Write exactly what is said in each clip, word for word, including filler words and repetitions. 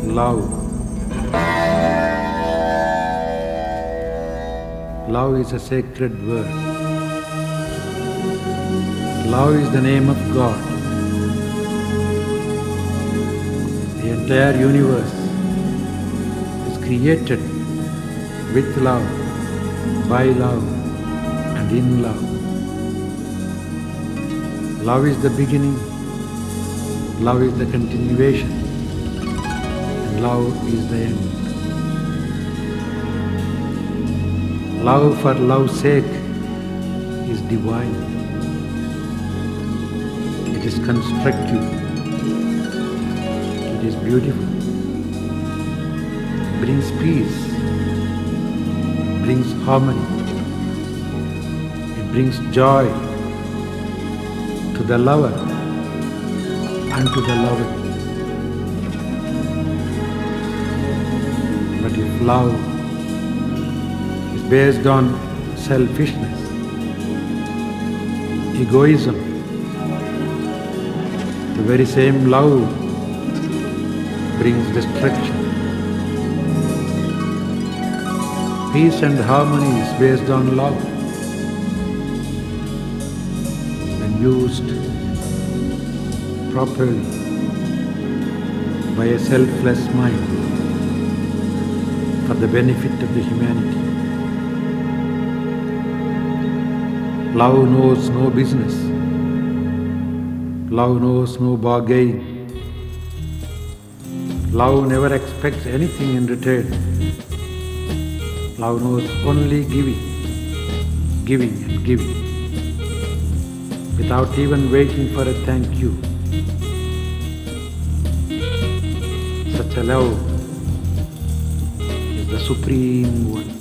love. Love is a sacred word. Love is the name of God. The entire universe is created with love, by love, and in love. Love is the beginning, love is the continuation, and love is the end. Love for love's sake is divine. It is constructive. It is beautiful. It brings peace. It brings harmony. It brings joy to the lover and to the loved. But if love is based on selfishness, egoism, the very same love brings destruction. Peace and harmony is based on love. When used properly by a selfless mind for the benefit of the humanity. Love knows no business. Love knows no bargain. Love never expects anything in return. Love knows only giving, giving and giving, without even waiting for a thank you. Such a love is the supreme one.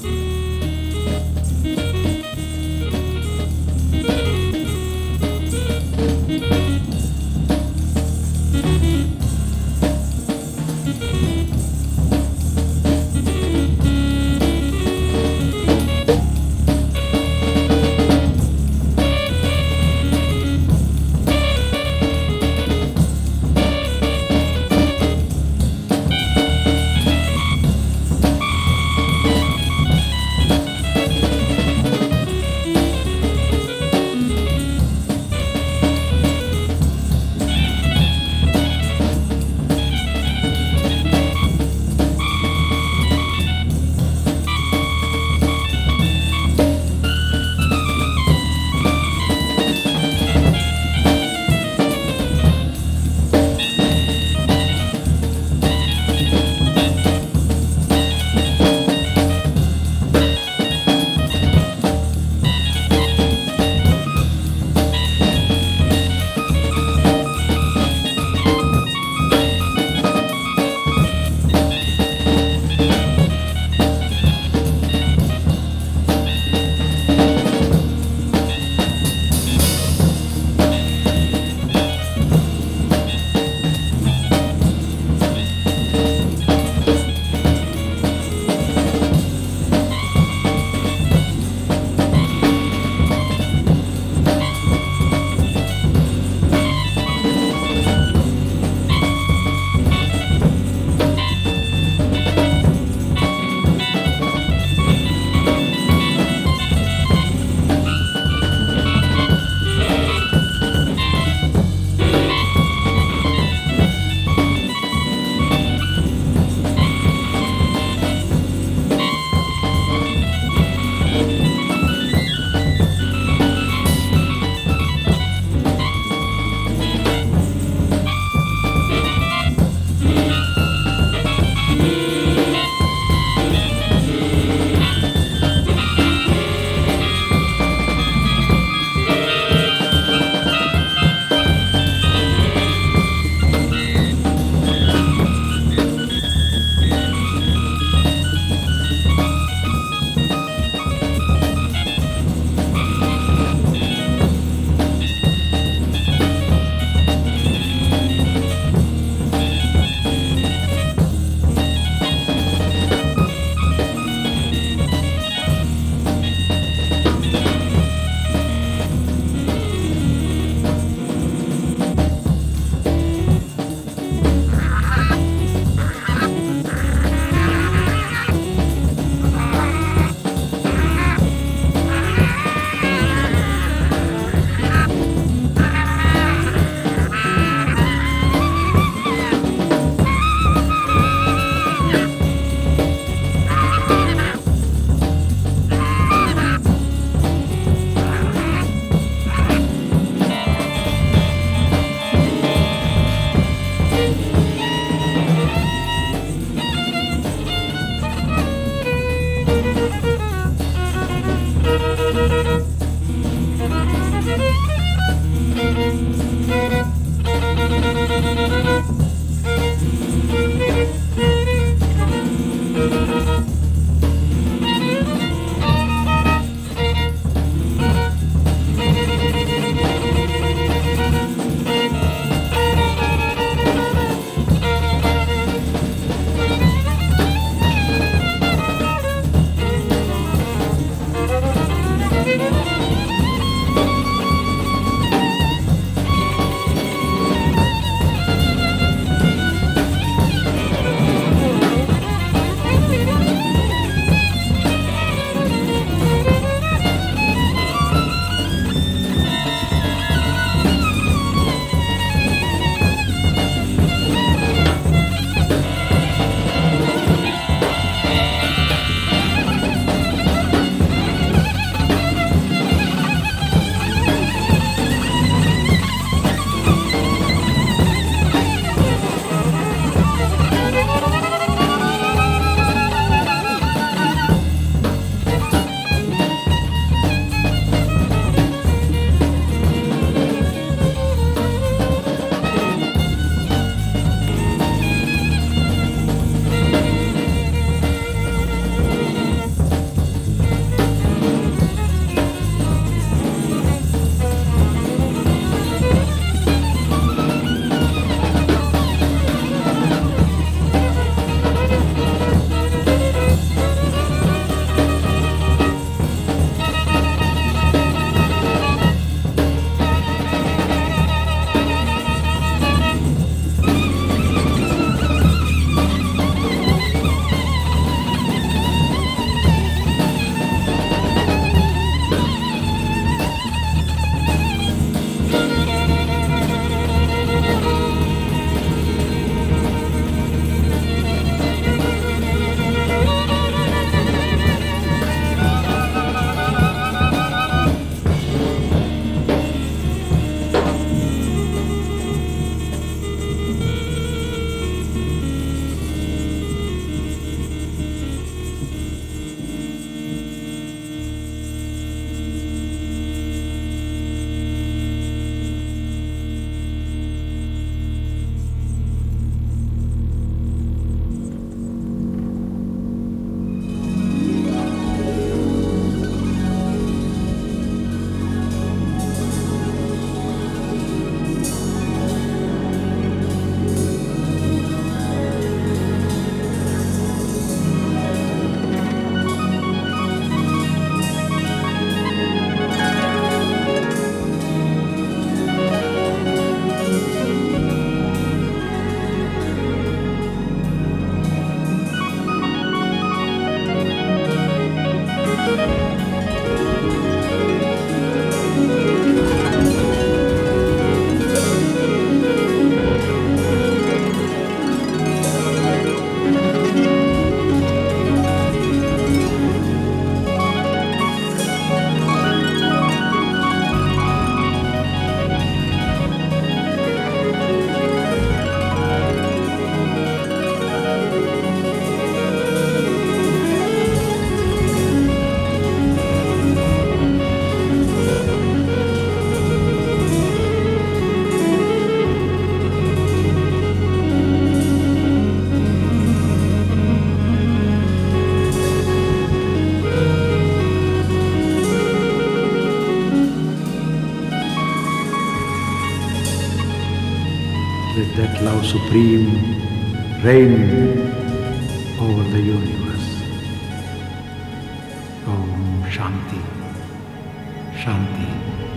supreme reign over the universe. Om Shanti, Shanti.